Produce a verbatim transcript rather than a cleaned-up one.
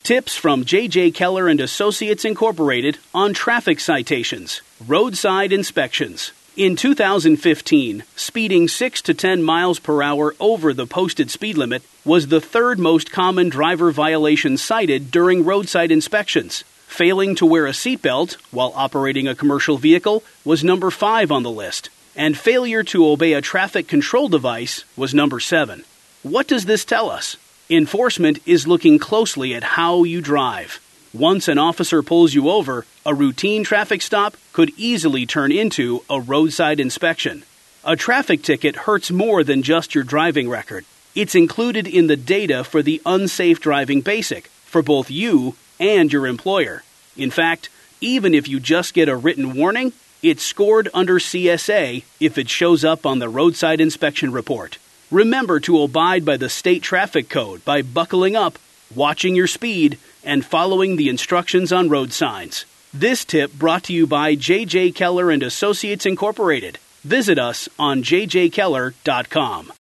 Tips from J J. Keller and Associates Incorporated on traffic citations, roadside inspections. In two thousand fifteen, speeding six to ten miles per hour over the posted speed limit was the third most common driver violation cited during roadside inspections. Failing to wear a seatbelt while operating a commercial vehicle was number five on the list, and failure to obey a traffic control device was number seven. What does this tell us? Enforcement is looking closely at how you drive. Once an officer pulls you over, a routine traffic stop could easily turn into a roadside inspection. A traffic ticket hurts more than just your driving record. It's included in the data for the Unsafe Driving Basic for both you and your employer. In fact, even if you just get a written warning, it's scored under C S A if it shows up on the roadside inspection report. Remember to abide by the state traffic code by buckling up, watching your speed, and following the instructions on road signs. This tip brought to you by J J. Keller and Associates Incorporated. Visit us on j j keller dot com.